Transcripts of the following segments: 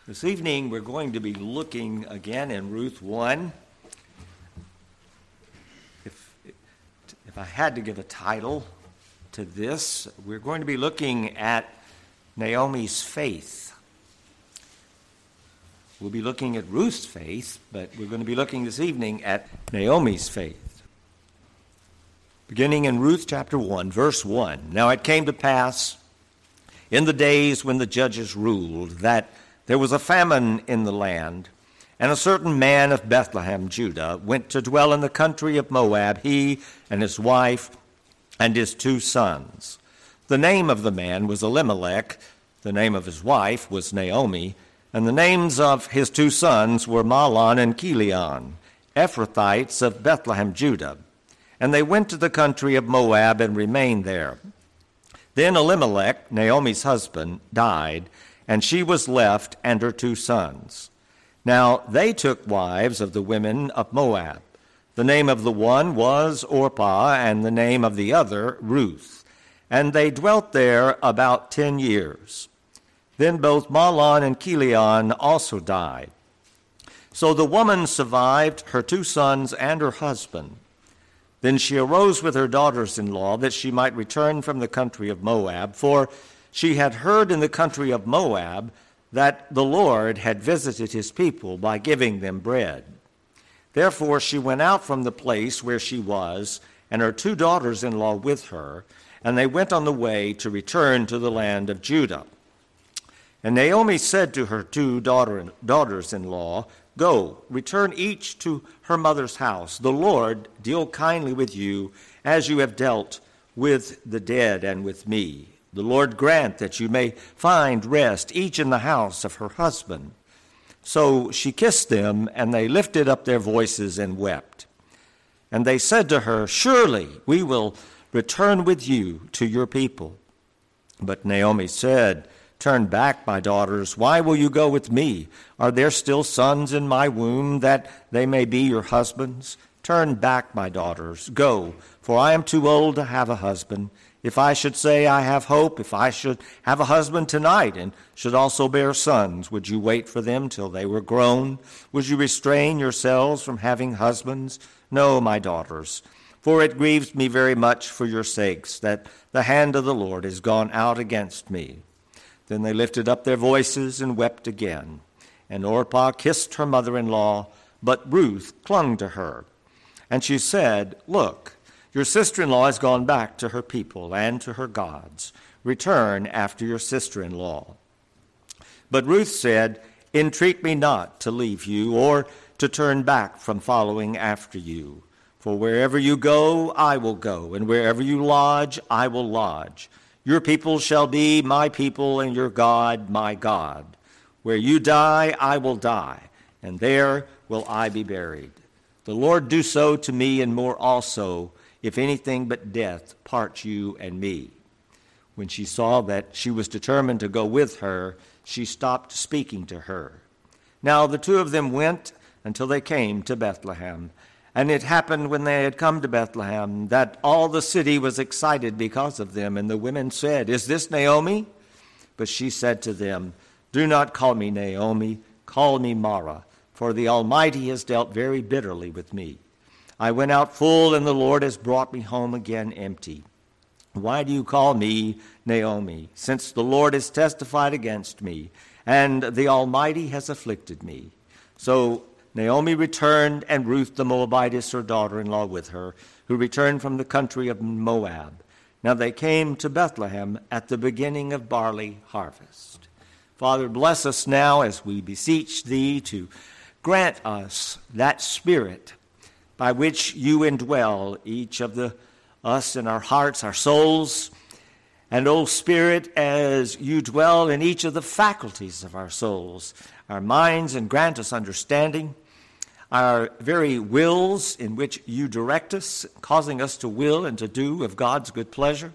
This evening we're going to be looking again in Ruth 1. If I had to give a title to this, we're going to be looking at Naomi's faith. We'll be looking at Ruth's faith, but we're going to be looking this evening at Naomi's faith. Beginning in Ruth chapter 1, verse 1. Now it came to pass in the days when the judges ruled that there was a famine in the land, and a certain man of Bethlehem, Judah, went to dwell in the country of Moab, he and his wife and his 2 sons. The name of the man was Elimelech, the name of his wife was Naomi, and the names of his 2 sons were Mahlon and Chilion, Ephrathites of Bethlehem, Judah. And they went to the country of Moab and remained there. Then Elimelech, Naomi's husband, died, and she was left and her 2 sons. Now they took wives of the women of Moab. The name of the one was Orpah, and the name of the other Ruth. And they dwelt there about 10 years. Then both Mahlon and Chilion also died. So the woman survived her 2 sons and her husband. Then she arose with her daughters-in-law that she might return from the country of Moab, for she had heard in the country of Moab that the Lord had visited his people by giving them bread. Therefore she went out from the place where she was, and her 2 daughters-in-law with her, and they went on the way to return to the land of Judah. And Naomi said to her 2 daughters-in-law, Go, return each to her mother's house. The Lord deal kindly with you as you have dealt with the dead and with me. The Lord grant that you may find rest, each in the house of her husband. So she kissed them, and they lifted up their voices and wept. And they said to her, Surely we will return with you to your people. But Naomi said, Turn back, my daughters. Why will you go with me? Are there still sons in my womb that they may be your husbands? Turn back, my daughters. Go, for I am too old to have a husband. If I should say I have hope, if I should have a husband tonight and should also bear sons, would you wait for them till they were grown? Would you restrain yourselves from having husbands? No, my daughters, for it grieves me very much for your sakes that the hand of the Lord is gone out against me. Then they lifted up their voices and wept again. And Orpah kissed her mother-in-law, but Ruth clung to her. And she said, Look, your sister-in-law has gone back to her people and to her gods. Return after your sister-in-law. But Ruth said, Entreat me not to leave you or to turn back from following after you. For wherever you go, I will go, and wherever you lodge, I will lodge. Your people shall be my people, and your God my God. Where you die, I will die, and there will I be buried. The Lord do so to me and more also, if anything but death parts you and me. When she saw that she was determined to go with her, she stopped speaking to her. Now the 2 of them went until they came to Bethlehem. And it happened when they had come to Bethlehem that all the city was excited because of them. And the women said, Is this Naomi? But she said to them, Do not call me Naomi, call me Mara, for the Almighty has dealt very bitterly with me. I went out full, and the Lord has brought me home again empty. Why do you call me Naomi, since the Lord has testified against me, and the Almighty has afflicted me? So Naomi returned, and Ruth the Moabitess, her daughter-in-law, with her, who returned from the country of Moab. Now they came to Bethlehem at the beginning of barley harvest. Father, bless us now as we beseech thee to grant us that spirit by which you indwell each of us in our hearts, our souls. And, O Spirit, as you dwell in each of the faculties of our souls, our minds, and grant us understanding, our very wills in which you direct us, causing us to will and to do of God's good pleasure,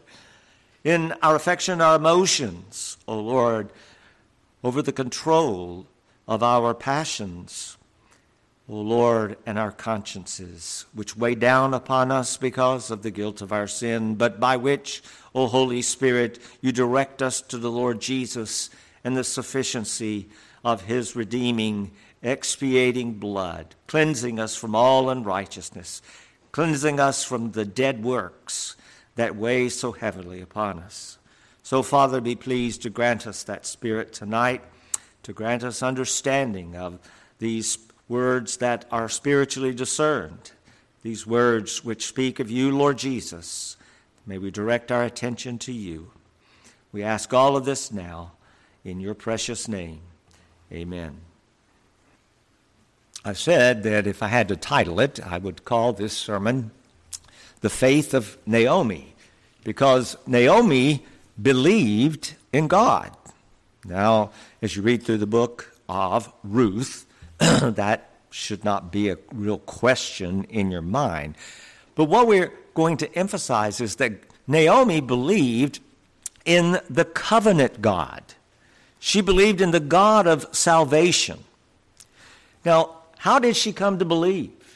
in our affection, our emotions, O Lord, over the control of our passions, O Lord, and our consciences, which weigh down upon us because of the guilt of our sin, but by which, O Holy Spirit, you direct us to the Lord Jesus and the sufficiency of his redeeming, expiating blood, cleansing us from all unrighteousness, cleansing us from the dead works that weigh so heavily upon us. So, Father, be pleased to grant us that Spirit tonight, to grant us understanding of these words that are spiritually discerned, these words which speak of you, Lord Jesus. May we direct our attention to you. We ask all of this now in your precious name. Amen. I've said that if I had to title it, I would call this sermon The Faith of Naomi, because Naomi believed in God. Now, as you read through the book of Ruth, that should not be a real question in your mind. But what we're going to emphasize is that Naomi believed in the covenant God. She believed in the God of salvation. Now, how did she come to believe?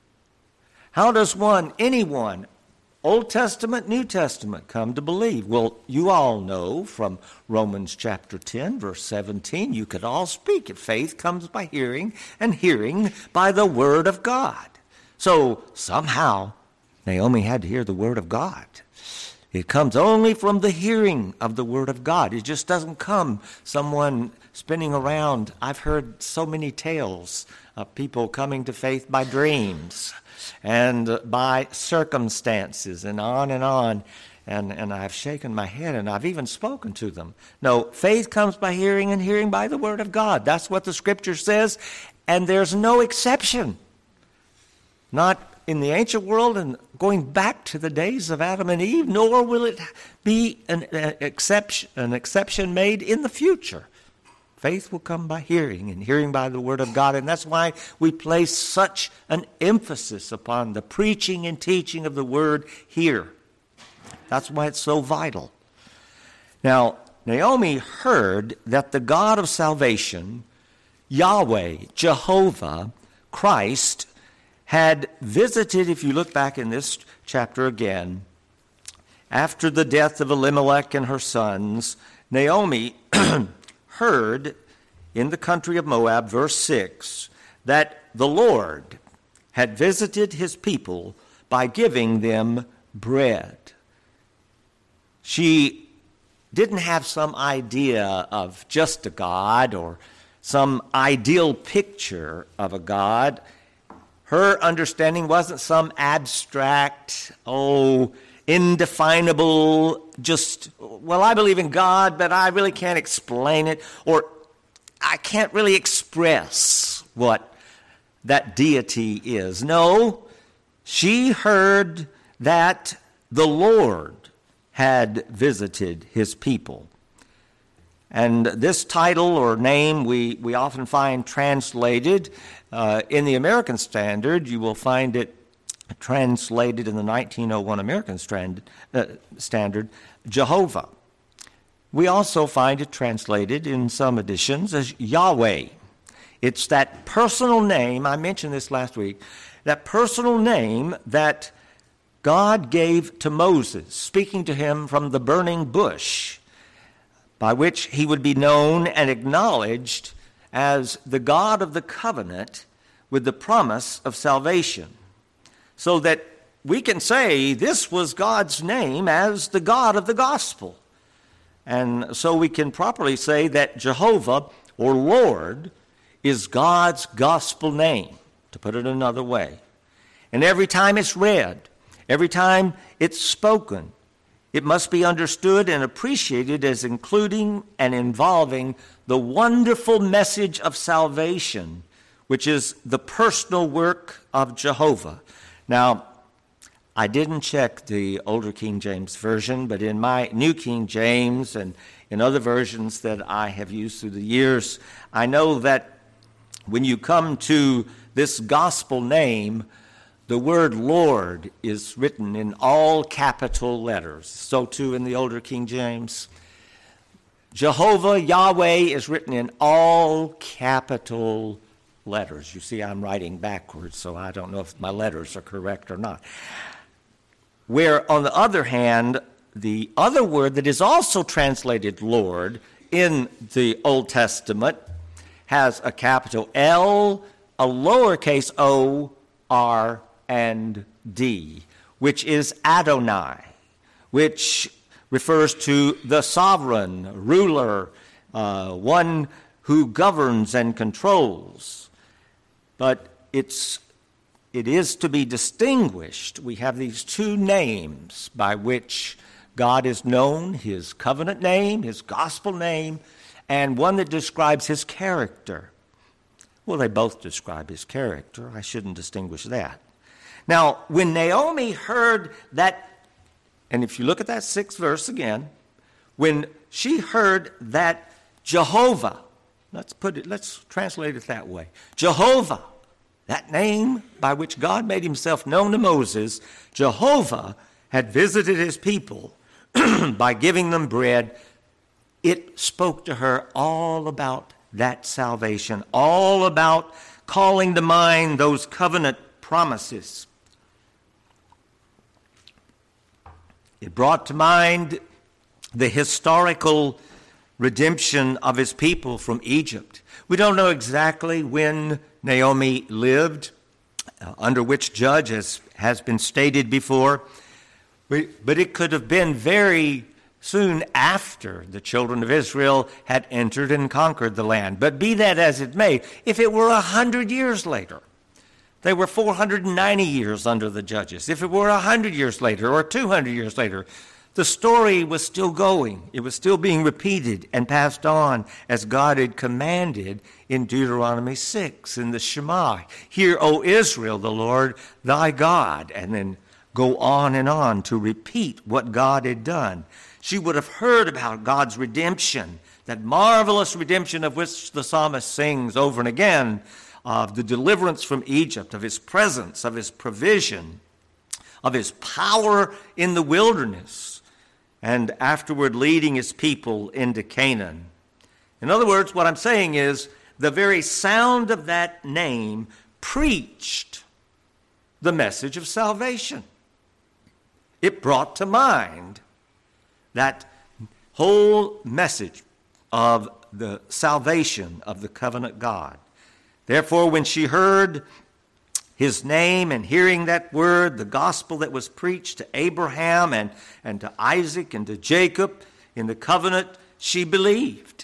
How does anyone, Old Testament, New Testament, come to believe? Well, you all know from Romans chapter 10, verse 17, you could all speak. Faith comes by hearing, and hearing by the word of God. So somehow, Naomi had to hear the word of God. It comes only from the hearing of the word of God. It just doesn't come someone spinning around. I've heard so many tales of people coming to faith by dreams and by circumstances and on and on. And I've shaken my head and I've even spoken to them. No, faith comes by hearing and hearing by the word of God. That's what the scripture says, and there's no exception. Not in the ancient world and going back to the days of Adam and Eve, nor will it be an exception made in the future. Faith will come by hearing, and hearing by the word of God, and that's why we place such an emphasis upon the preaching and teaching of the word here. That's why it's so vital. Now, Naomi heard that the God of salvation, Yahweh, Jehovah, Christ, had visited, if you look back in this chapter again, after the death of Elimelech and her sons, Naomi heard in the country of Moab, verse 6, that the Lord had visited his people by giving them bread. She didn't have some idea of just a God or some ideal picture of a God. Her understanding wasn't some abstract, indefinable, I believe in God, but I really can't explain it, or I can't really express what that deity is. No, she heard that the Lord had visited his people. And this title or name we often find translated in the American Standard. You will find it translated in the 1901 American Standard, Jehovah. We also find it translated in some editions as Yahweh. It's that personal name, I mentioned this last week, that personal name that God gave to Moses, speaking to him from the burning bush, by which he would be known and acknowledged as the God of the covenant with the promise of salvation. So that we can say this was God's name as the God of the gospel. And so we can properly say that Jehovah, or Lord, is God's gospel name, to put it another way. And every time it's read, every time it's spoken, it must be understood and appreciated as including and involving the wonderful message of salvation, which is the personal work of Jehovah. Now, I didn't check the older King James Version, but in my New King James and in other versions that I have used through the years, I know that when you come to this gospel name, the word Lord is written in all capital letters. So too in the older King James. Jehovah, Yahweh, is written in all capital letters. You see, I'm writing backwards, so I don't know if my letters are correct or not. Where, on the other hand, the other word that is also translated Lord in the Old Testament has a capital L, a lowercase o, r, and d, which is Adonai, which refers to the sovereign, ruler, one who governs and controls. But it is to be distinguished. We have these two names by which God is known, his covenant name, his gospel name, and one that describes his character. Well, they both describe his character. I shouldn't distinguish that. Now, when Naomi heard that, and if you look at that 6th verse again, when she heard that Jehovah, let's translate it that way, Jehovah, that name by which God made himself known to Moses, Jehovah had visited his people by giving them bread. It spoke to her all about that salvation, all about calling to mind those covenant promises. It brought to mind the historical redemption of his people from Egypt. We don't know exactly when Naomi lived, under which judge has been stated before, but it could have been very soon after the children of Israel had entered and conquered the land. But be that as it may, if it were 100 years later, they were 490 years under the judges. If it were 100 years later or 200 years later, the story was still going. It was still being repeated and passed on as God had commanded in Deuteronomy 6 in the Shema. Hear, O Israel, the Lord thy God, and then go on and on to repeat what God had done. She would have heard about God's redemption, that marvelous redemption of which the psalmist sings over and again, of the deliverance from Egypt, of his presence, of his provision, of his power in the wilderness, and afterward leading his people into Canaan. In other words, what I'm saying is the very sound of that name preached the message of salvation. It brought to mind that whole message of the salvation of the covenant God. Therefore, when she heard his name and hearing that word, the gospel that was preached to Abraham and to Isaac and to Jacob in the covenant, she believed.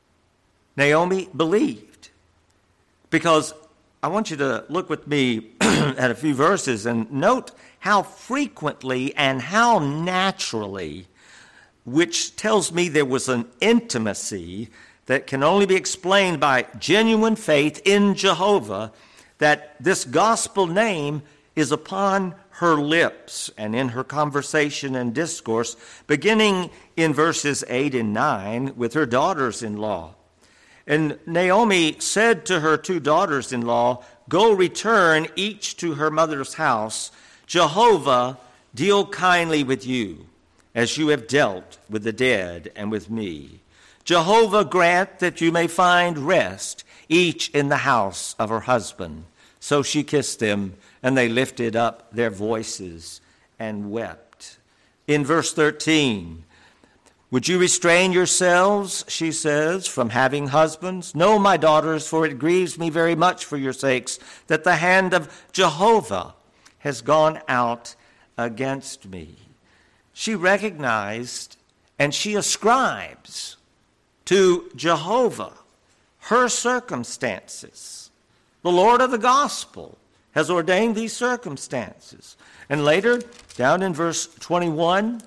Naomi believed. Because I want you to look with me at a few verses and note how frequently and how naturally, which tells me there was an intimacy that can only be explained by genuine faith in Jehovah, that this gospel name is upon her lips and in her conversation and discourse, beginning in verses 8 and 9 with her daughters-in-law. And Naomi said to her 2 daughters-in-law, "Go return each to her mother's house. Jehovah deal kindly with you, as you have dealt with the dead and with me. Jehovah grant that you may find rest, each in the house of her husband." So she kissed them, and they lifted up their voices and wept. In verse 13, "Would you restrain yourselves," she says, "from having husbands? No, my daughters, for it grieves me very much for your sakes that the hand of Jehovah has gone out against me." She recognized and she ascribes to Jehovah her circumstances. The Lord of the gospel has ordained these circumstances. And later, down in verse 21,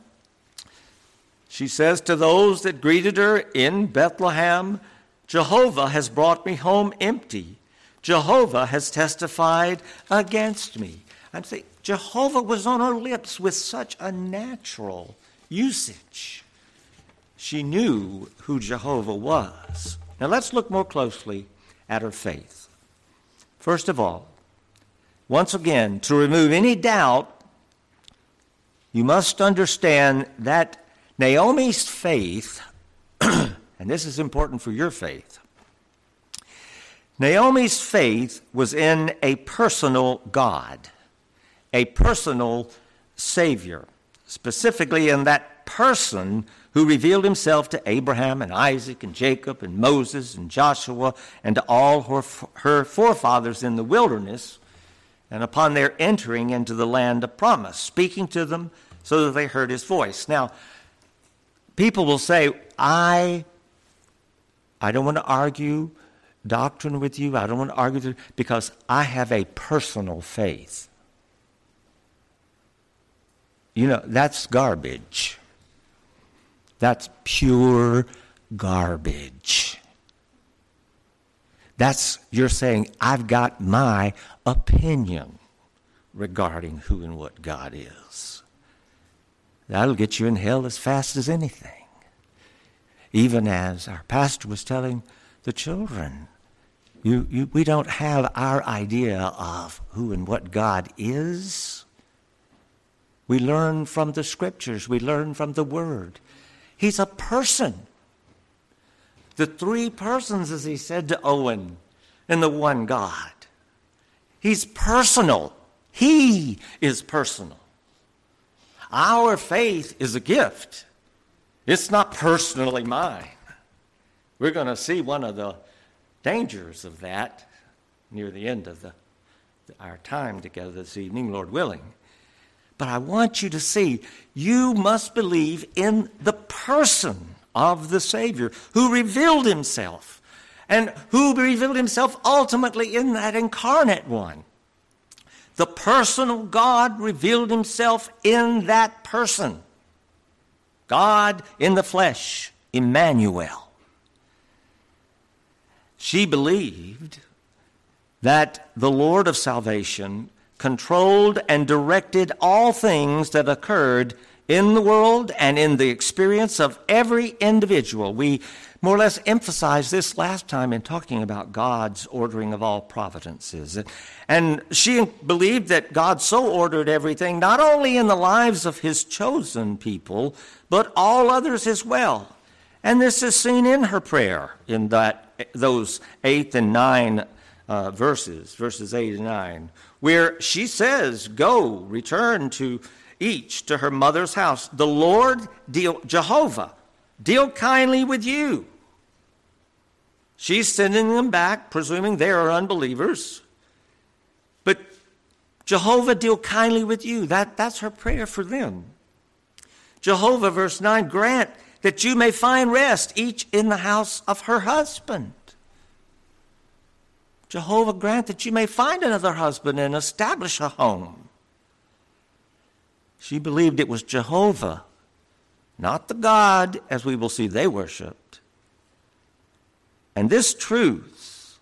she says to those that greeted her in Bethlehem, "Jehovah has brought me home empty. Jehovah has testified against me." I'm saying Jehovah was on her lips with such a natural usage. She knew who Jehovah was. Now let's look more closely at her faith. First of all, once again, to remove any doubt, you must understand that Naomi's faith, and this is important for your faith, Naomi's faith was in a personal God, a personal Savior, specifically in that person who revealed himself to Abraham and Isaac and Jacob and Moses and Joshua and to all her forefathers in the wilderness, and upon their entering into the land of promise, speaking to them so that they heard his voice. Now, people will say, I don't want to argue doctrine with you. I don't want to argue because I have a personal faith. You know, that's garbage. That's pure garbage. You're saying, I've got my opinion regarding who and what God is. That'll get you in hell as fast as anything. Even as our pastor was telling the children, we don't have our idea of who and what God is. We learn from the Scriptures. We learn from the Word. He's a person. The three persons, as he said to Owen, in the one God. He's personal. He is personal. Our faith is a gift. It's not personally mine. We're going to see one of the dangers of that near the end of our time together this evening, Lord willing. But I want you to see, you must believe in the person of the Savior who revealed himself, and who revealed himself ultimately in that incarnate one. The personal God revealed himself in that person. God in the flesh, Emmanuel. She believed that the Lord of salvation controlled and directed all things that occurred in the world and in the experience of every individual. We more or less emphasized this last time in talking about God's ordering of all providences. And she believed that God so ordered everything, not only in the lives of his chosen people, but all others as well. And this is seen in her prayer in those 8 and 9 verses 8 and 9, where she says, go, return to each to her mother's house. The Lord, Jehovah, deal kindly with you. She's sending them back, presuming they are unbelievers. But Jehovah, deal kindly with you. That's her prayer for them. Jehovah, verse 9, grant that you may find rest, each in the house of her husband. Jehovah, grant that you may find another husband and establish a home. She believed it was Jehovah, not the God, as we will see, they worshipped. And this truth,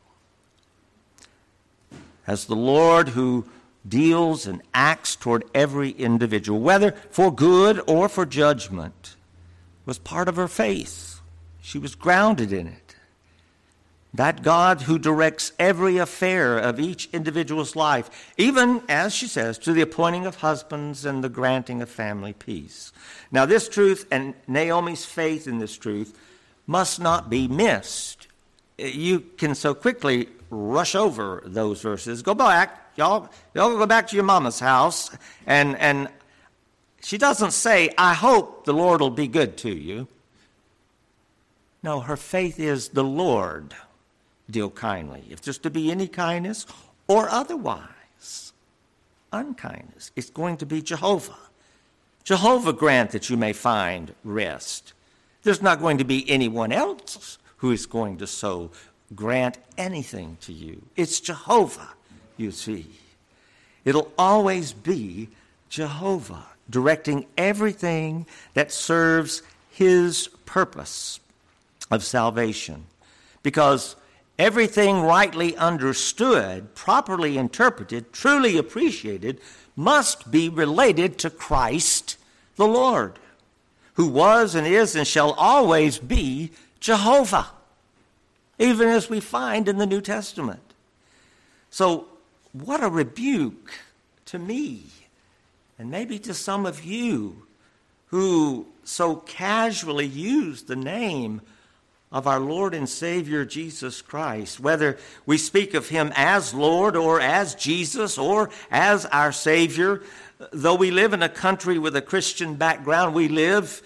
as the Lord who deals and acts toward every individual, whether for good or for judgment, was part of her faith. She was grounded in it. That God who directs every affair of each individual's life, even, as she says, to the appointing of husbands and the granting of family peace. Now, this truth and Naomi's faith in this truth must not be missed. You can so quickly rush over those verses. Go back. Y'all go back to your mama's house. And she doesn't say, I hope the Lord will be good to you. No, her faith is the Lord deal kindly. If there's to be any kindness or otherwise unkindness, it's going to be Jehovah. Jehovah grant that you may find rest. There's not going to be anyone else who is going to so grant anything to you. It's Jehovah, you see. It'll always be Jehovah directing everything that serves his purpose of salvation. Because everything rightly understood, properly interpreted, truly appreciated, must be related to Christ the Lord, who was and is and shall always be Jehovah, even as we find in the New Testament. So what a rebuke to me, and maybe to some of you who so casually use the name of our Lord and Savior Jesus Christ, whether we speak of him as Lord or as Jesus or as our Savior. Though we live in a country with a Christian background, we live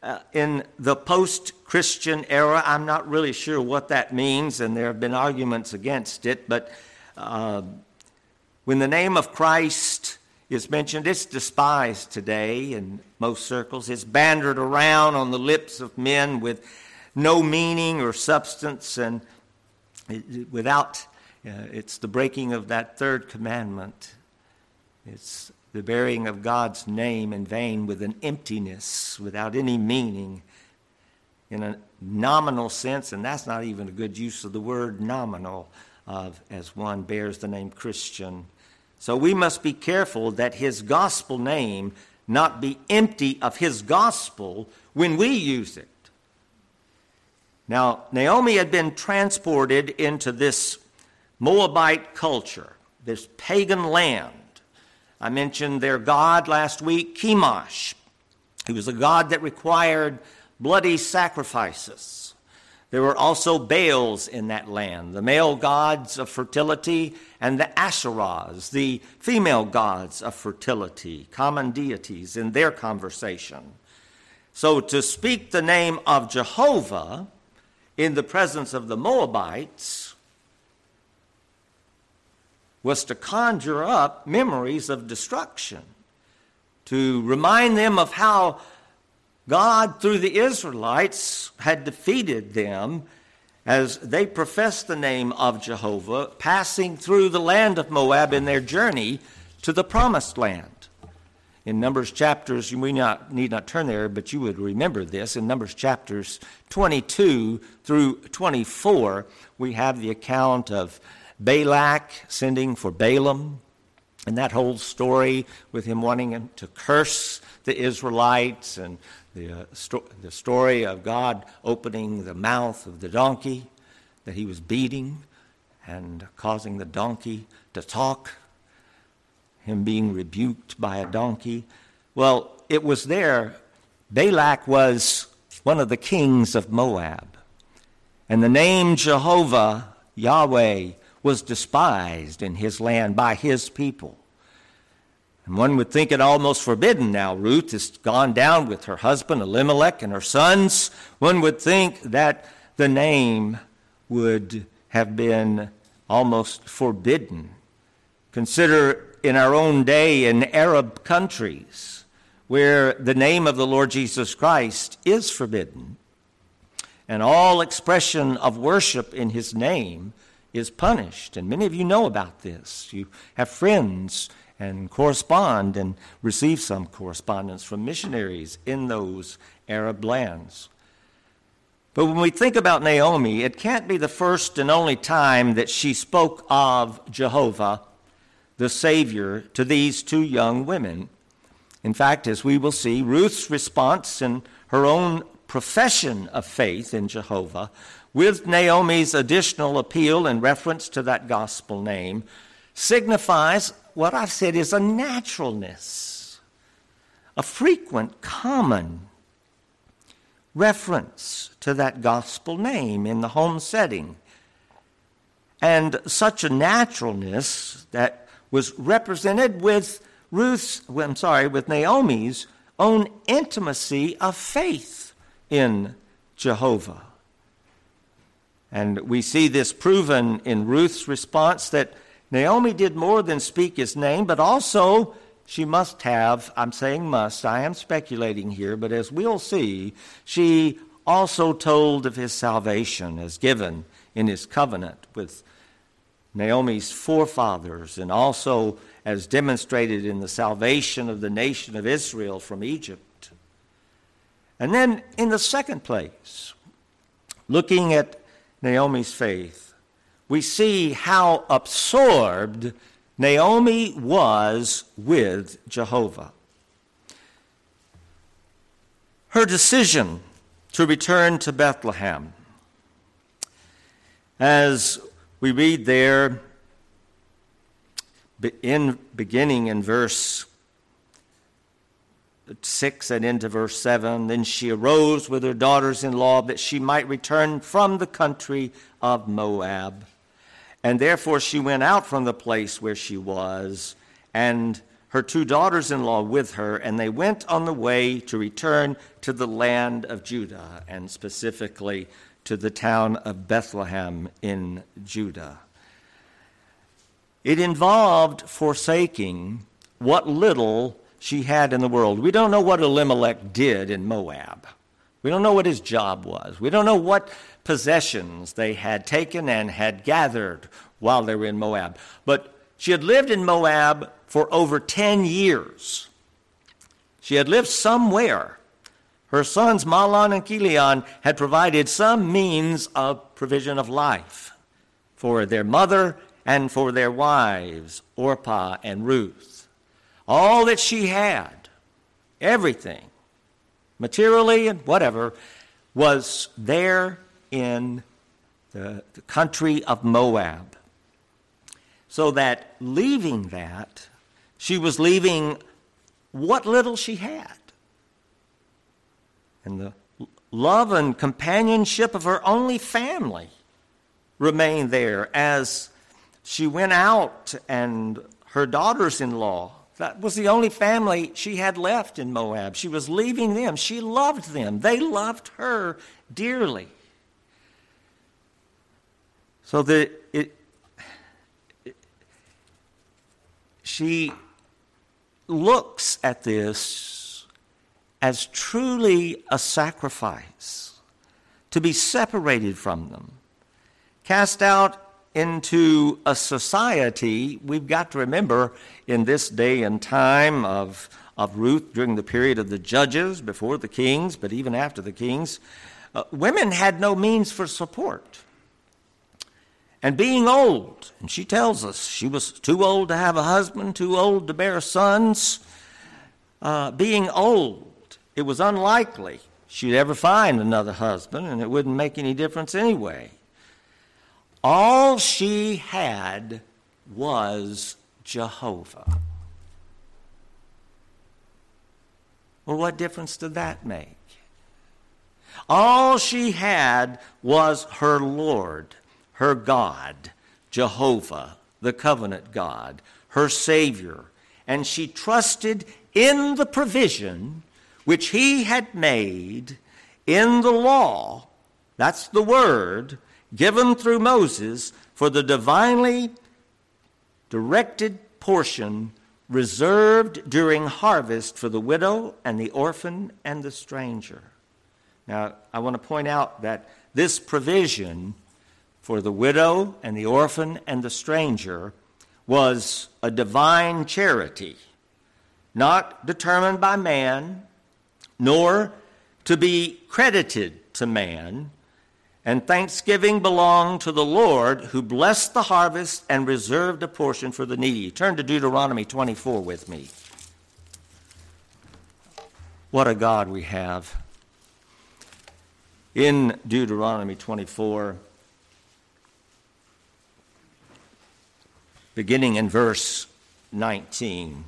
in the post-Christian era. I'm not really sure what that means, and there have been arguments against it, but when the name of Christ is mentioned, it's despised today in most circles. It's bandied around on the lips of men with no meaning or substance, and it's the breaking of that third commandment. It's the bearing of God's name in vain with an emptiness, without any meaning, in a nominal sense, and that's not even a good use of the word nominal, as one bears the name Christian. So we must be careful that his gospel name not be empty of his gospel when we use it. Now, Naomi had been transported into this Moabite culture, this pagan land. I mentioned their god last week, Chemosh. He was a god that required bloody sacrifices. There were also Baals in that land, the male gods of fertility, and the Asherahs, the female gods of fertility, common deities in their conversation. So to speak the name of Jehovah in the presence of the Moabites was to conjure up memories of destruction, to remind them of how God, through the Israelites, had defeated them as they professed the name of Jehovah, passing through the land of Moab in their journey to the promised land. In Numbers chapters, we need not turn there, but you would remember this. In Numbers chapters 22 through 24, we have the account of Balak sending for Balaam, and that whole story with him wanting to curse the Israelites, and the story of God opening the mouth of the donkey that he was beating and causing the donkey to talk, him being rebuked by a donkey. Well, it was there. Balak was one of the kings of Moab, and the name Jehovah, Yahweh, was despised in his land by his people. And one would think it almost forbidden now. Ruth has gone down with her husband Elimelech and her sons. One would think that the name would have been almost forbidden. Consider in our own day in Arab countries where the name of the Lord Jesus Christ is forbidden, and all expression of worship in his name is punished. And many of you know about this. You have friends and correspond and receive some correspondence from missionaries in those Arab lands. But when we think about Naomi, it can't be the first and only time that she spoke of Jehovah, the Savior, to these two young women. In fact, as we will see, Ruth's response and her own profession of faith in Jehovah, with Naomi's additional appeal in reference to that gospel name, signifies what I've said is a naturalness, a frequent, common reference to that gospel name in the home setting. And such a naturalness that was represented with with Naomi's own intimacy of faith in Jehovah. And we see this proven in Ruth's response, that Naomi did more than speak his name, but also she must have, I'm saying must, I am speculating here, but as we'll see, she also told of his salvation as given in his covenant with Naomi's forefathers, and also as demonstrated in the salvation of the nation of Israel from Egypt. And then in the second place, looking at Naomi's faith, we see how absorbed Naomi was with Jehovah. Her decision to return to Bethlehem, as we read there, beginning in verse 6 and into verse 7, then she arose with her daughters-in-law that she might return from the country of Moab. And therefore she went out from the place where she was, and her 2 daughters-in-law with her, and they went on the way to return to the land of Judah, and specifically to the town of Bethlehem in Judah. It involved forsaking what little she had in the world. We don't know what Elimelech did in Moab. We don't know what his job was. We don't know what possessions they had taken and had gathered while they were in Moab. But she had lived in Moab for over 10 years. She had lived somewhere. Her sons Mahlon and Chilion had provided some means of provision of life for their mother and for their wives, Orpah and Ruth. All that she had, everything, materially and whatever, was there in the country of Moab. So that leaving that, she was leaving what little she had. And the love and companionship of her only family remained there as she went out, and her daughters-in-law, that was the only family she had left in Moab. She was leaving them. She loved them. They loved her dearly. So she looks at this as truly a sacrifice, to be separated from them, cast out into a society. We've got to remember, in this day and time of Ruth, during the period of the judges, before the kings, but even after the kings, women had no means for support. And being old, and she tells us she was too old to have a husband, too old to bear sons. Being old, it was unlikely she'd ever find another husband, and it wouldn't make any difference anyway. All she had was Jehovah. Well, what difference did that make? All she had was her Lord, her God, Jehovah, the covenant God, her Savior. And she trusted in the provision which he had made in the law, that's the word, given through Moses, for the divinely directed portion reserved during harvest for the widow and the orphan and the stranger. Now, I want to point out that this provision for the widow and the orphan and the stranger was a divine charity, not determined by man, nor to be credited to man. And thanksgiving belonged to the Lord, who blessed the harvest and reserved a portion for the needy. Turn to Deuteronomy 24 with me. What a God we have. In Deuteronomy 24, beginning in verse 19,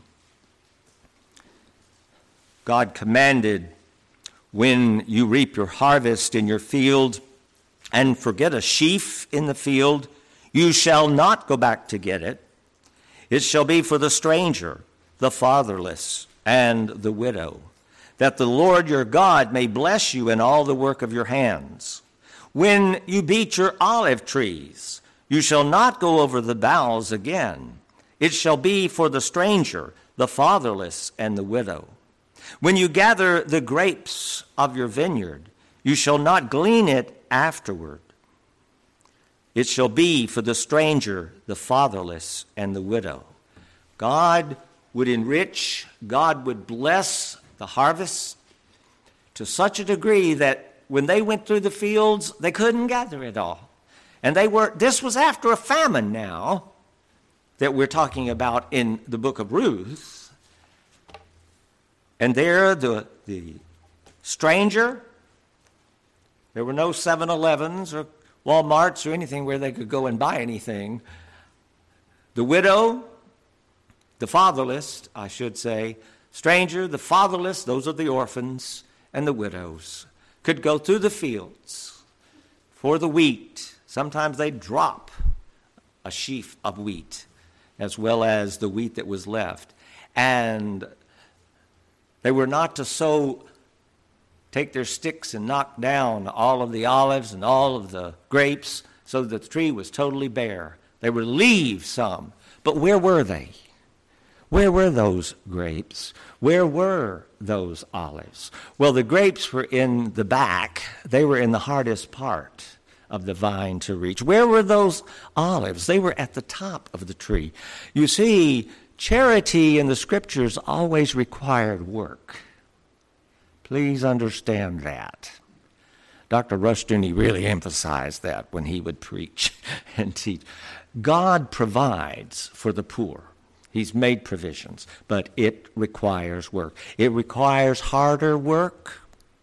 God commanded, when you reap your harvest in your field and forget a sheaf in the field, you shall not go back to get it. It shall be for the stranger, the fatherless, and the widow, that the Lord your God may bless you in all the work of your hands. When you beat your olive trees, you shall not go over the boughs again. It shall be for the stranger, the fatherless, and the widow. When you gather the grapes of your vineyard, you shall not glean it afterward. It shall be for the stranger, the fatherless, and the widow. God would enrich, God would bless the harvest to such a degree that when they went through the fields, they couldn't gather it all. And this was after a famine now that we're talking about in the book of Ruth. And there, the stranger, there were no 7-Elevens or Walmarts or anything where they could go and buy anything. The widow, the fatherless, I should say, stranger, the fatherless, those are the orphans, and the widows, could go through the fields for the wheat. Sometimes they'd drop a sheaf of wheat, as well as the wheat that was left. And they were not to take their sticks and knock down all of the olives and all of the grapes so that the tree was totally bare. They were to leave some. But where were they? Where were those grapes? Where were those olives? Well, the grapes were in the back. They were in the hardest part of the vine to reach. Where were those olives? They were at the top of the tree. You see, charity in the Scriptures always required work. Please understand that. Dr. Rushdoony really emphasized that when he would preach and teach. God provides for the poor. He's made provisions, but it requires work. It requires harder work,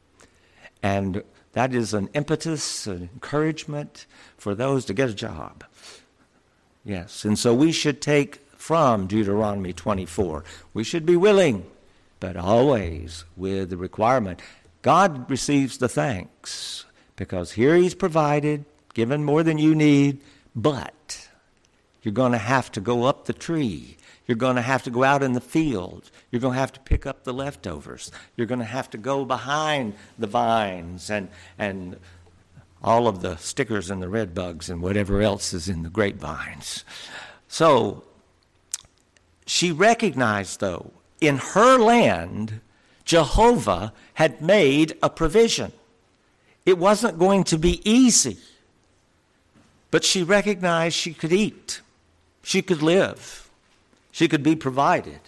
and that is an impetus, an encouragement for those to get a job. Yes, and so we should take from Deuteronomy 24. We should be willing, but always with the requirement. God receives the thanks, because here He's provided, given more than you need, but you're going to have to go up the tree. You're going to have to go out in the field. You're going to have to pick up the leftovers. You're going to have to go behind the vines and all of the stickers and the red bugs and whatever else is in the grapevines. So she recognized, though, in her land, Jehovah had made a provision. It wasn't going to be easy, but she recognized she could eat. She could live. She could be provided.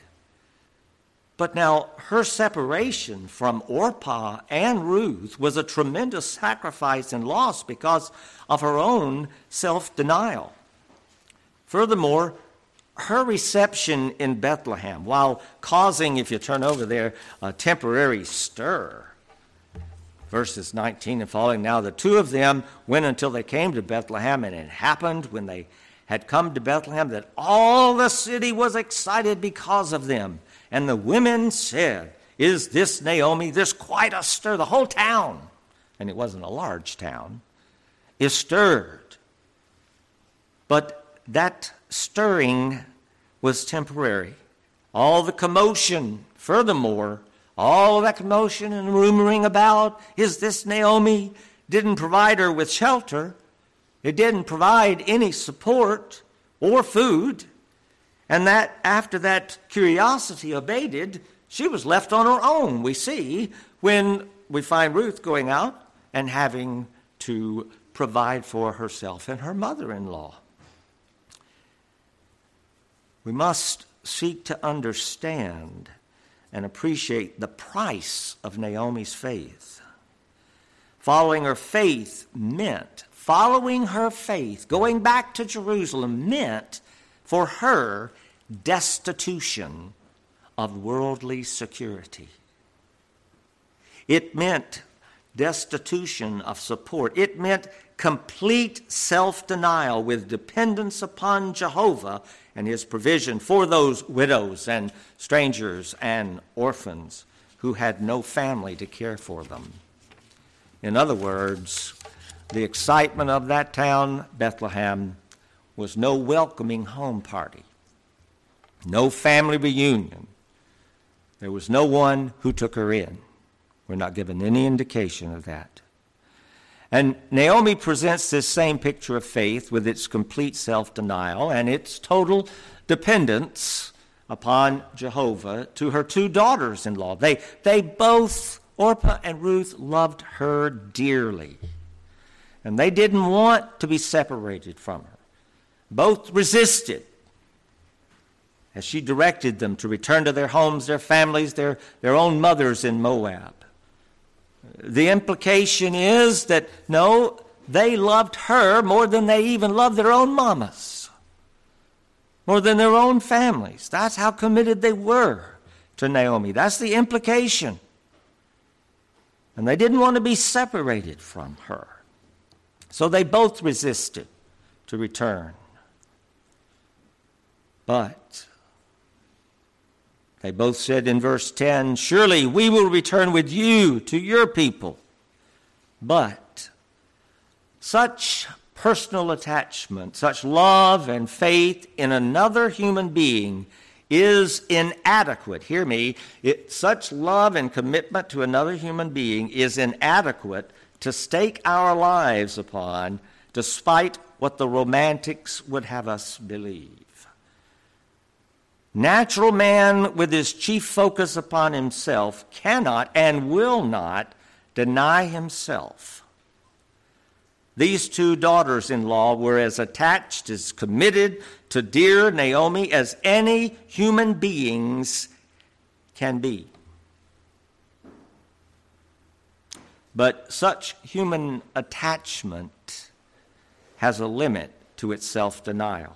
But now her separation from Orpah and Ruth was a tremendous sacrifice and loss because of her own self-denial. Furthermore, her reception in Bethlehem, while causing, if you turn over there, a temporary stir, verses 19 and following, now the two of them went until they came to Bethlehem, and it happened when they had come to Bethlehem that all the city was excited because of them. And the women said, "Is this Naomi?" There's quite a stir. The whole town, and it wasn't a large town, is stirred. But that stirring was temporary. All the commotion, furthermore, all of that commotion and rumoring about, "Is this Naomi?" didn't provide her with shelter. It didn't provide any support or food. And that after that curiosity abated, she was left on her own, we see, when we find Ruth going out and having to provide for herself and her mother-in-law. We must seek to understand and appreciate the price of Naomi's faith. Following her faith, going back to Jerusalem meant for her destitution of worldly security. It meant destitution of support. It meant complete self-denial with dependence upon Jehovah and His provision for those widows and strangers and orphans who had no family to care for them. In other words, the excitement of that town, Bethlehem, was no welcoming home party, no family reunion. There was no one who took her in. We're not given any indication of that. And Naomi presents this same picture of faith with its complete self-denial and its total dependence upon Jehovah to her two daughters-in-law. They both, Orpah and Ruth, loved her dearly. And they didn't want to be separated from her. Both resisted as she directed them to return to their homes, their families, their own mothers in Moab. The implication is that, no, they loved her more than they even loved their own mamas, more than their own families. That's how committed they were to Naomi. That's the implication. And they didn't want to be separated from her. So they both resisted to return. But they both said in verse 10, "Surely we will return with you to your people." But such personal attachment, such love and faith in another human being is inadequate. Hear me. Such love and commitment to another human being is inadequate to stake our lives upon, despite what the romantics would have us believe. Natural man, with his chief focus upon himself, cannot and will not deny himself. These two daughters-in-law were as attached, as committed to dear Naomi as any human beings can be. But such human attachment has a limit to its self-denial.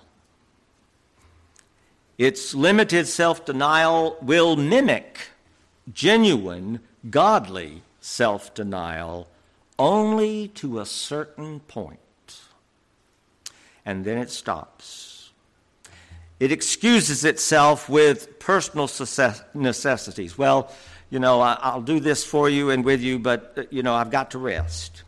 Its limited self-denial will mimic genuine, godly self-denial only to a certain point. And then it stops. It excuses itself with personal necessities. Well, I'll do this for you and with you, but, I've got to rest.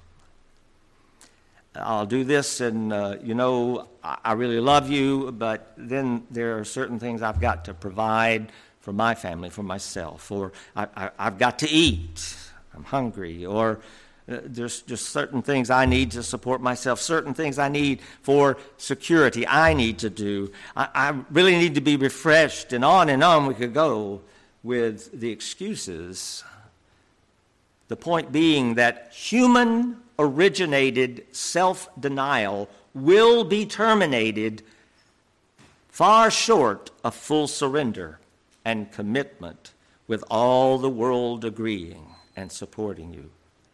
I'll do this and, I really love you, but then there are certain things I've got to provide for my family, for myself, or I've got to eat. I'm hungry, or there's just certain things I need to support myself, certain things I need for security I need to do. I really need to be refreshed, and on we could go with the excuses. The point being that human-originated self-denial will be terminated far short of full surrender and commitment, with all the world agreeing and supporting you.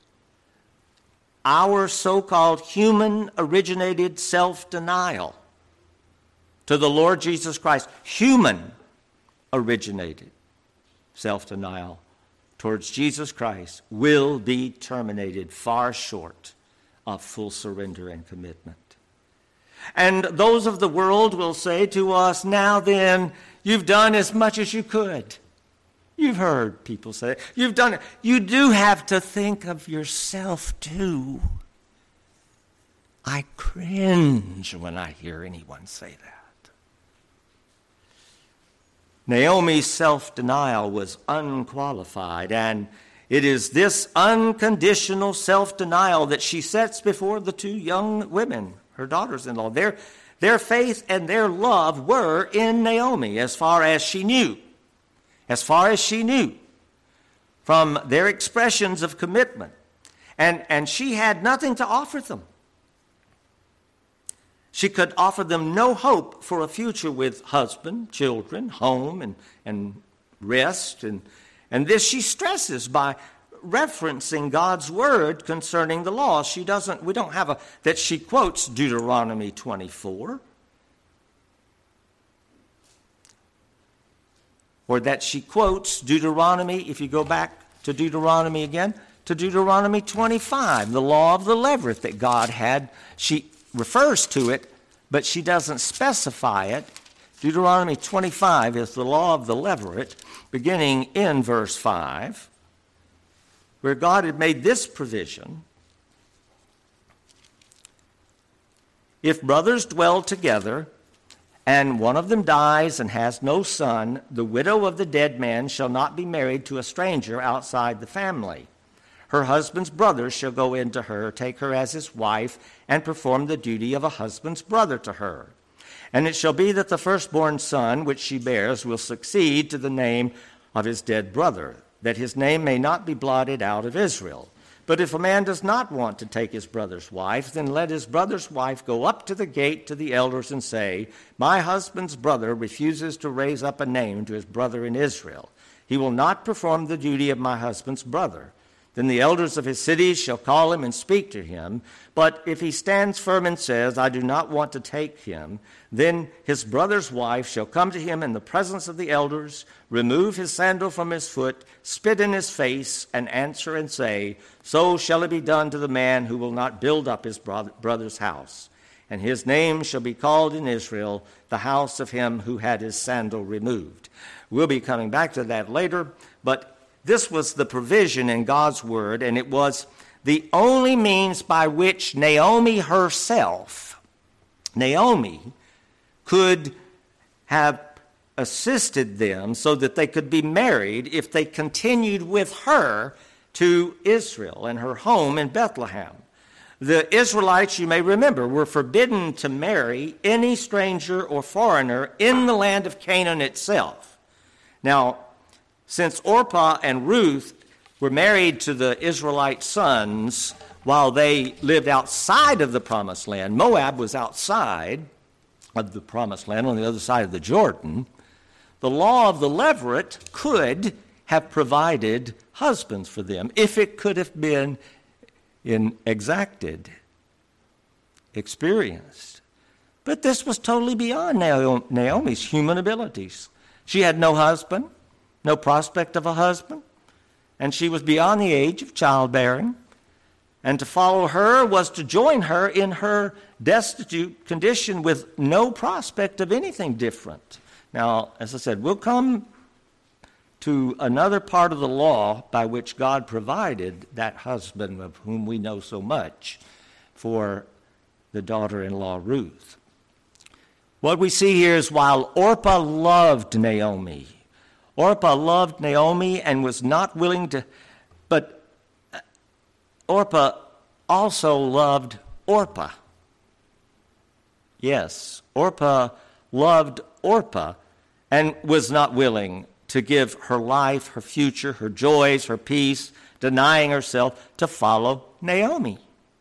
Our so-called human-originated self-denial to the Lord Jesus Christ, human-originated self-denial towards Jesus Christ, will be terminated far short of full surrender and commitment. And those of the world will say to us, now then, you've done as much as you could. You've heard people say, you've done it. You do have to think of yourself too. I cringe when I hear anyone say that. Naomi's self-denial was unqualified, and it is this unconditional self-denial that she sets before the two young women, her daughters-in-law. Their faith and their love were in Naomi as far as she knew. As far as she knew from their expressions of commitment. And she had nothing to offer them. She could offer them no hope for a future with husband, children, home, and rest. And this she stresses by referencing God's word concerning the law. We don't have that she quotes Deuteronomy 24. Or that she quotes Deuteronomy, if you go back to Deuteronomy again, to Deuteronomy 25, the law of the leveret that God had. She refers to it, but she doesn't specify it. Deuteronomy 25 is the law of the leveret, beginning in verse 5, where God had made this provision. If brothers dwell together, and one of them dies and has no son, the widow of the dead man shall not be married to a stranger outside the family. Her husband's brother shall go in to her, take her as his wife, and perform the duty of a husband's brother to her. And it shall be that the firstborn son which she bears will succeed to the name of his dead brother, that his name may not be blotted out of Israel. But if a man does not want to take his brother's wife, then let his brother's wife go up to the gate to the elders and say, my husband's brother refuses to raise up a name to his brother in Israel. He will not perform the duty of my husband's brother. Then the elders of his cities shall call him and speak to him. But if he stands firm and says, I do not want to take him, then his brother's wife shall come to him in the presence of the elders, remove his sandal from his foot, spit in his face, and answer and say, so shall it be done to the man who will not build up his brother's house. And his name shall be called in Israel, the house of him who had his sandal removed. We'll be coming back to that later, but this was the provision in God's word, and it was the only means by which Naomi herself, could have assisted them so that they could be married if they continued with her to Israel and her home in Bethlehem. The Israelites, you may remember, were forbidden to marry any stranger or foreigner in the land of Canaan itself. Now, since Orpah and Ruth were married to the Israelite sons while they lived outside of the Promised Land, Moab was outside of the Promised Land on the other side of the Jordan, the law of the Levirate could have provided husbands for them if it could have been experienced. But this was totally beyond Naomi's human abilities. She had no husband, no prospect of a husband, and she was beyond the age of childbearing. And to follow her was to join her in her destitute condition with no prospect of anything different. Now, as I said, we'll come to another part of the law by which God provided that husband of whom we know so much for the daughter-in-law Ruth. What we see here is while Orpah loved Naomi and was not willing to, but Orpah also loved Orpah. Yes, Orpah loved Orpah and was not willing to give her life, her future, her joys, her peace, denying herself to follow Naomi.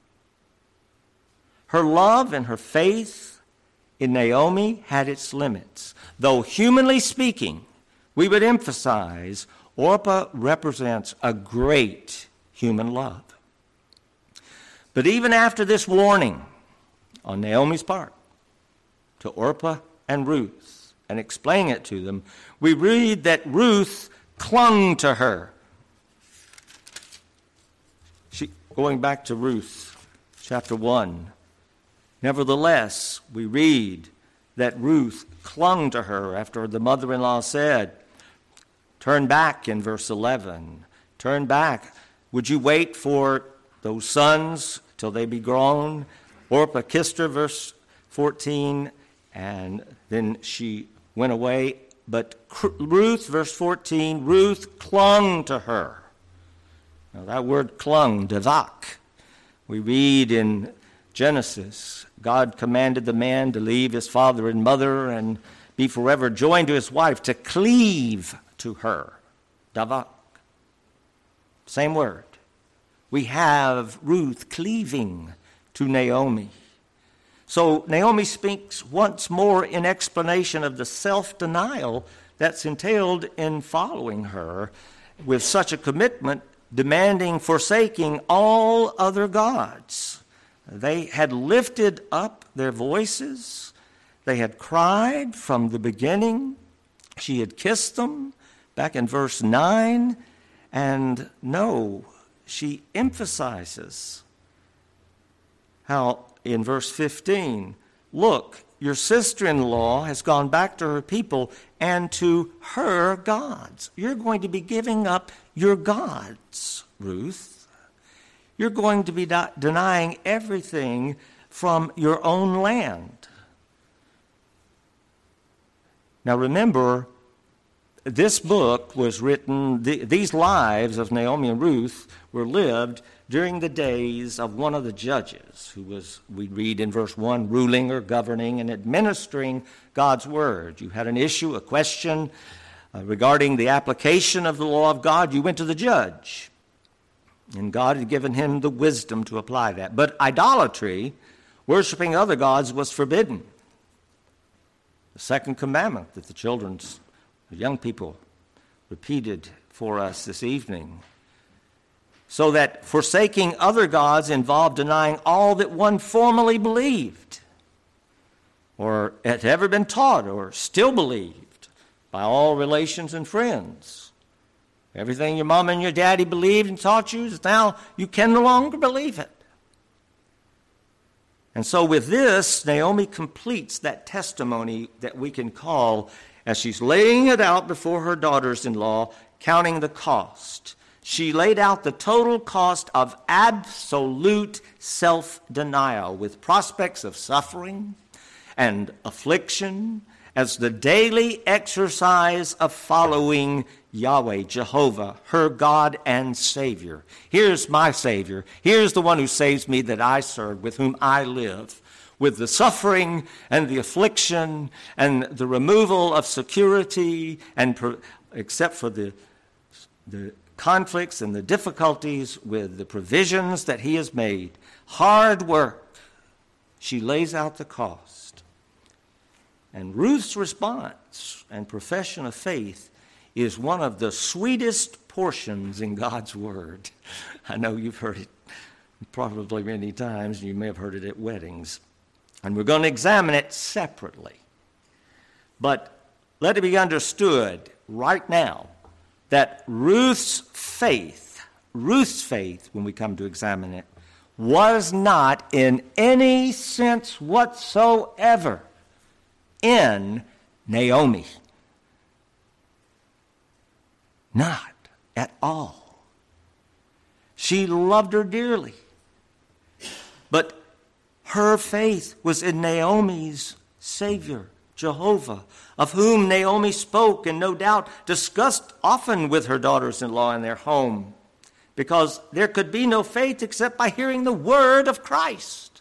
Her love and her faith in Naomi had its limits. Though humanly speaking, we would emphasize Orpah represents a great human love. But even after this warning on Naomi's part to Orpah and Ruth and explaining it to them, we read that Ruth clung to her. Going back to Ruth chapter 1, nevertheless, we read that Ruth clung to her after the mother-in-law said, turn back in verse 11. Turn back. Would you wait for those sons till they be grown? Orpah kissed her, verse 14, and then she went away. But Ruth, verse 14, Ruth clung to her. Now that word clung, davak, we read in Genesis, God commanded the man to leave his father and mother and be forever joined to his wife, to cleave to her. Davak. Same word. We have Ruth cleaving to Naomi. So Naomi speaks once more in explanation of the self-denial that's entailed in following her with such a commitment, demanding forsaking all other gods. They had lifted up their voices. They had cried from the beginning. She had kissed them back in verse 9. And no, she emphasizes how in verse 15, look, your sister-in-law has gone back to her people and to her gods. You're going to be giving up your gods, Ruth. You're going to be denying everything from your own land. Now remember, this book was written, these lives of Naomi and Ruth were lived during the days of one of the judges who was, we read in verse 1, ruling or governing and administering God's word. You had an issue, a question regarding the application of the law of God, you went to the judge. And God had given him the wisdom to apply that. But idolatry, worshiping other gods, was forbidden. The second commandment that the young people repeated for us this evening. So that forsaking other gods involved denying all that one formerly believed or had ever been taught or still believed by all relations and friends. Everything your mom and your daddy believed and taught you, now you can no longer believe it. And so with this, Naomi completes that testimony that we can call, as she's laying it out before her daughters-in-law, counting the cost. She laid out the total cost of absolute self-denial with prospects of suffering and affliction as the daily exercise of following Yahweh, Jehovah, her God and Savior. Here's my Savior. Here's the one who saves me, that I serve, with whom I live. With the suffering and the affliction and the removal of security, and except for the conflicts and the difficulties, with the provisions that he has made. Hard work. She lays out the cost. And Ruth's response and profession of faith is one of the sweetest portions in God's Word. I know you've heard it probably many times. You may have heard it at weddings. And we're going to examine it separately. But let it be understood right now that Ruth's faith, when we come to examine it, was not in any sense whatsoever in Naomi. Not at all. She loved her dearly. But her faith was in Naomi's Savior, Jehovah, of whom Naomi spoke and no doubt discussed often with her daughters-in-law in their home, because there could be no faith except by hearing the word of Christ.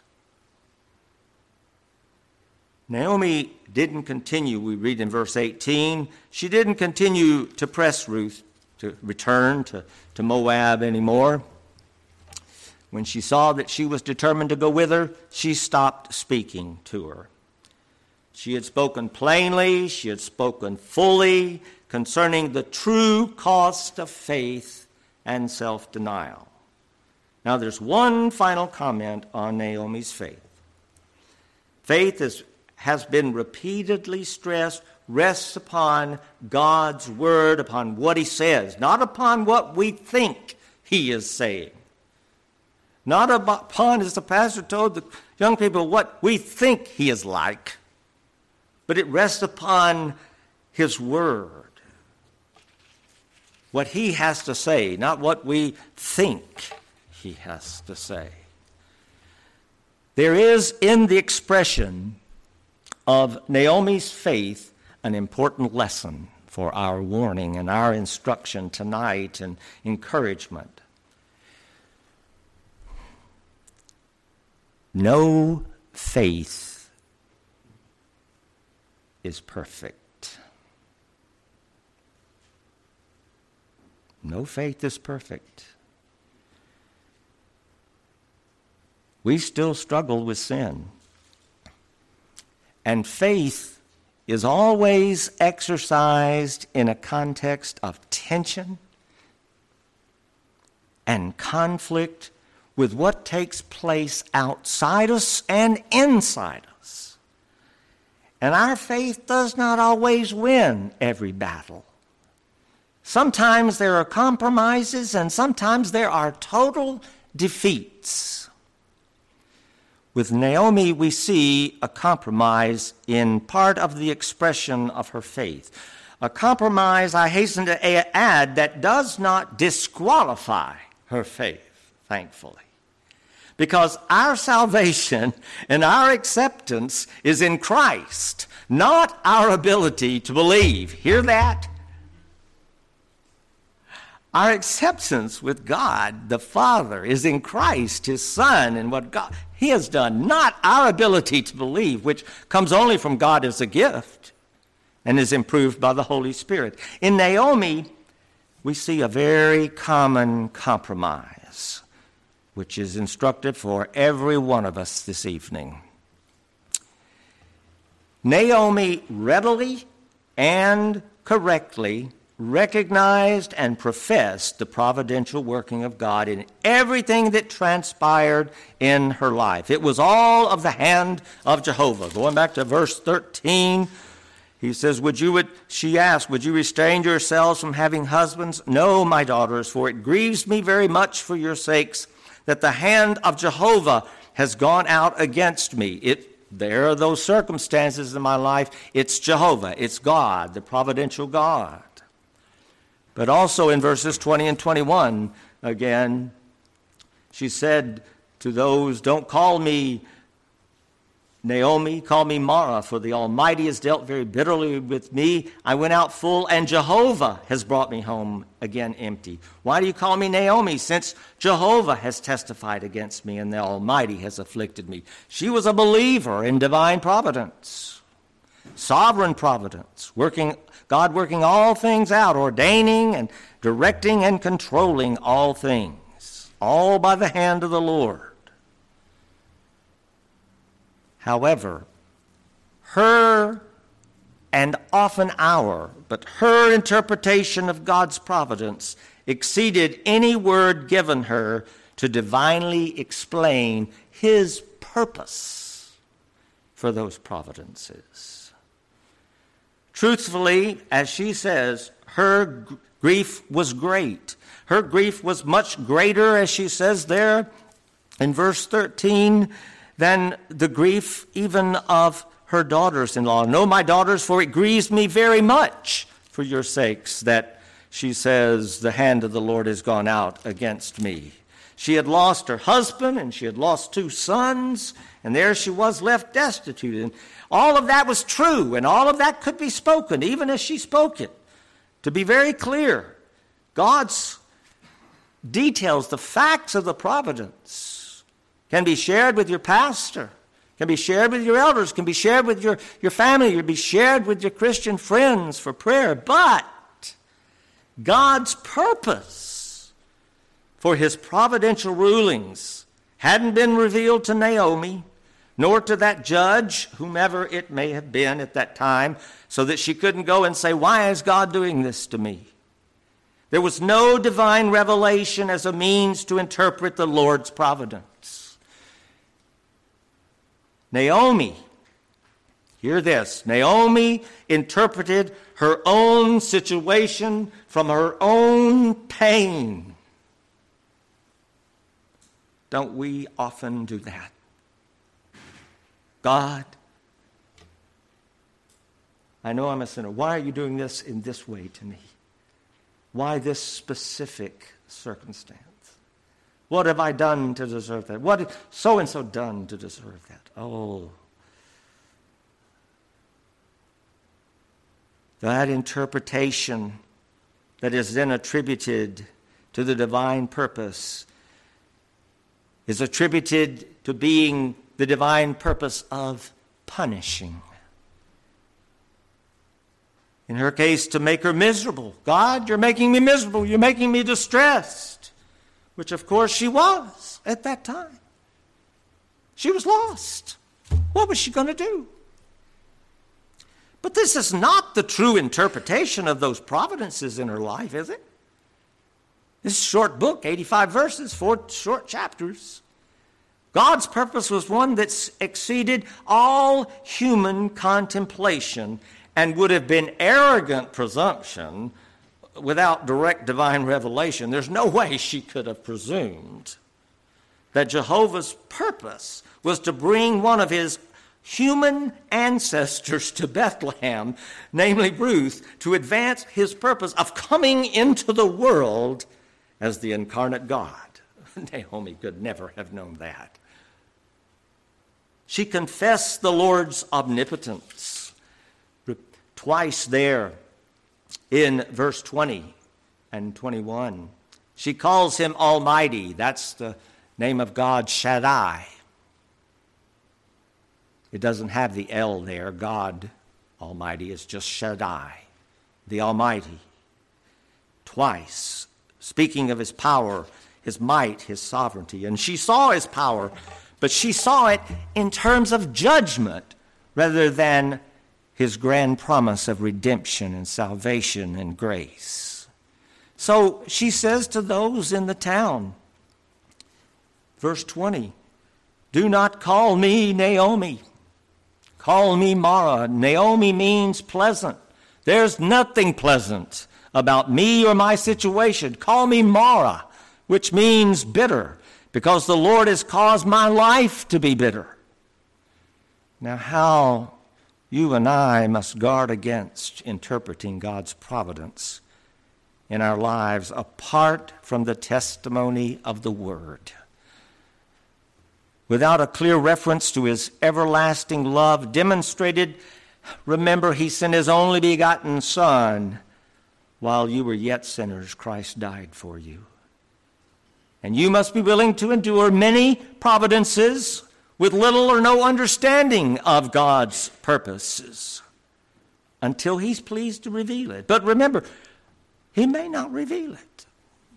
Naomi didn't continue, we read in verse 18, she didn't continue to press Ruth to return to Moab anymore. When she saw that she was determined to go with her, she stopped speaking to her. She had spoken plainly, she had spoken fully concerning the true cost of faith and self-denial. Now there's one final comment on Naomi's faith. Faith has been repeatedly stressed, rests upon God's word, upon what he says, not upon what we think he is saying. Not upon, as the pastor told the young people, what we think he is like, but it rests upon his word. What he has to say, not what we think he has to say. There is in the expression of Naomi's faith an important lesson for our warning and our instruction tonight and encouragement. No faith is perfect. No faith is perfect. We still struggle with sin. And faith is always exercised in a context of tension and conflict with what takes place outside us and inside us. And our faith does not always win every battle. Sometimes there are compromises, and sometimes there are total defeats. With Naomi, we see a compromise in part of the expression of her faith. A compromise, I hasten to add, that does not disqualify her faith, thankfully. Because our salvation and our acceptance is in Christ, not our ability to believe. Hear that? Our acceptance with God, the Father, is in Christ, his Son, and what God he has done, not our ability to believe, which comes only from God as a gift and is improved by the Holy Spirit. In Naomi, we see a very common compromise, which is instructive for every one of us this evening. Naomi readily and correctly recognized and professed the providential working of God in everything that transpired in her life. It was all of the hand of Jehovah. Going back to verse 13, he says, she asked, would you restrain yourselves from having husbands? No, my daughters, for it grieves me very much for your sakes that the hand of Jehovah has gone out against me. There are those circumstances in my life. It's Jehovah. It's God, the providential God. But also in verses 20 and 21, again, she said to those, don't call me Naomi, call me Mara, for the Almighty has dealt very bitterly with me. I went out full, and Jehovah has brought me home again empty. Why do you call me Naomi, since Jehovah has testified against me, and the Almighty has afflicted me? She was a believer in divine providence, sovereign providence, God working all things out, ordaining and directing and controlling all things, all by the hand of the Lord. However, her and often our, but her interpretation of God's providence exceeded any word given her to divinely explain his purpose for those providences. Truthfully, as she says, her grief was great. Her grief was much greater, as she says there in verse 13, than the grief even of her daughters-in-law. No, my daughters, for it grieves me very much for your sakes that, she says, the hand of the Lord has gone out against me. She had lost her husband, and she had lost 2 sons, and there she was left destitute. And all of that was true, and all of that could be spoken, even as she spoke it. To be very clear, God's details, the facts of the providence, can be shared with your pastor, can be shared with your elders, can be shared with your family, can be shared with your Christian friends for prayer. But God's purpose for his providential rulings hadn't been revealed to Naomi, nor to that judge, whomever it may have been at that time, so that she couldn't go and say, why is God doing this to me? There was no divine revelation as a means to interpret the Lord's providence. Naomi, hear this, Naomi interpreted her own situation from her own pain. Don't we often do that? God, I know I'm a sinner. Why are you doing this in this way to me? Why this specific circumstance? What have I done to deserve that? What has so-and-so done to deserve that? Oh, that interpretation that is then attributed to the divine purpose is attributed to being the divine purpose of punishing. In her case, to make her miserable. God, you're making me miserable. You're making me distressed. Which, of course, she was at that time. She was lost. What was she going to do? But this is not the true interpretation of those providences in her life, is it? This short book, 85 verses, 4 short chapters. God's purpose was one that exceeded all human contemplation and would have been arrogant presumption without direct divine revelation. There's no way she could have presumed that Jehovah's purpose was to bring one of his human ancestors to Bethlehem, namely Ruth, to advance his purpose of coming into the world as the incarnate God. Naomi could never have known that. She confessed the Lord's omnipotence. Twice there in verse 20 and 21. She calls him Almighty. That's the name of God, Shaddai. It doesn't have the L there. God Almighty is just Shaddai, the Almighty. Twice, speaking of his power, his might, his sovereignty. And she saw his power, but she saw it in terms of judgment rather than his grand promise of redemption and salvation and grace. So she says to those in the town, verse 20, do not call me Naomi. Call me Mara. Naomi means pleasant. There's nothing pleasant about me or my situation. Call me Mara, which means bitter, because the Lord has caused my life to be bitter. Now, how you and I must guard against interpreting God's providence in our lives apart from the testimony of the Word. without a clear reference to his everlasting love demonstrated. Remember, he sent his only begotten Son. While you were yet sinners, Christ died for you. And you must be willing to endure many providences with little or no understanding of God's purposes until he's pleased to reveal it. But remember, he may not reveal it.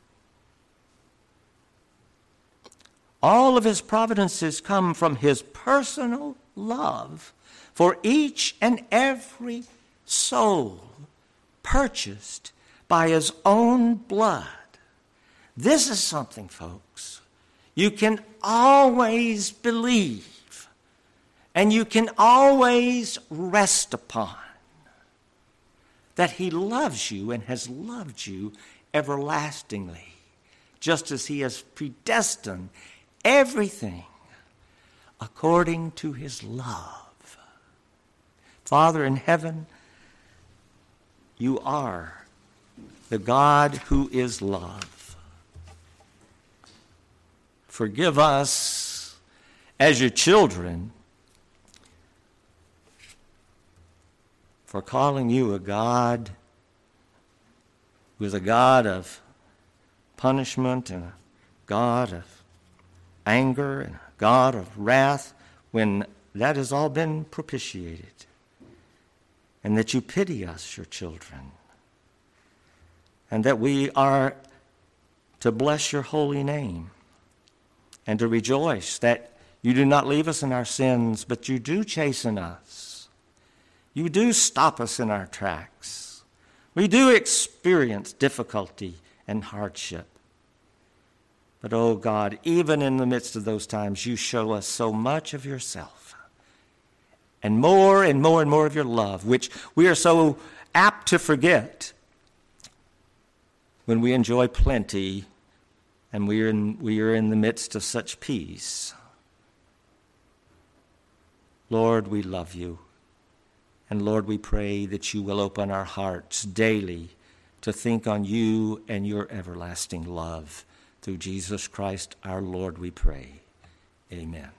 All of his providences come from his personal love for each and every soul purchased by his own blood. This is something, folks, you can always believe and you can always rest upon, that he loves you and has loved you everlastingly, just as he has predestined everything according to his love. Father in heaven, you are the God who is love. Forgive us as your children for calling you a God who is a God of punishment and a God of anger and a God of wrath, when that has all been propitiated, and that you pity us, your children, and that we are to bless your holy name and to rejoice that you do not leave us in our sins, but you do chasten us. You do stop us in our tracks. We do experience difficulty and hardship. But, oh God, even in the midst of those times, you show us so much of yourself and more and more and more of your love, which we are so apt to forget when we enjoy plenty and we are in the midst of such peace. Lord, we love you. And Lord, we pray that you will open our hearts daily to think on you and your everlasting love. Through Jesus Christ our Lord we pray. Amen.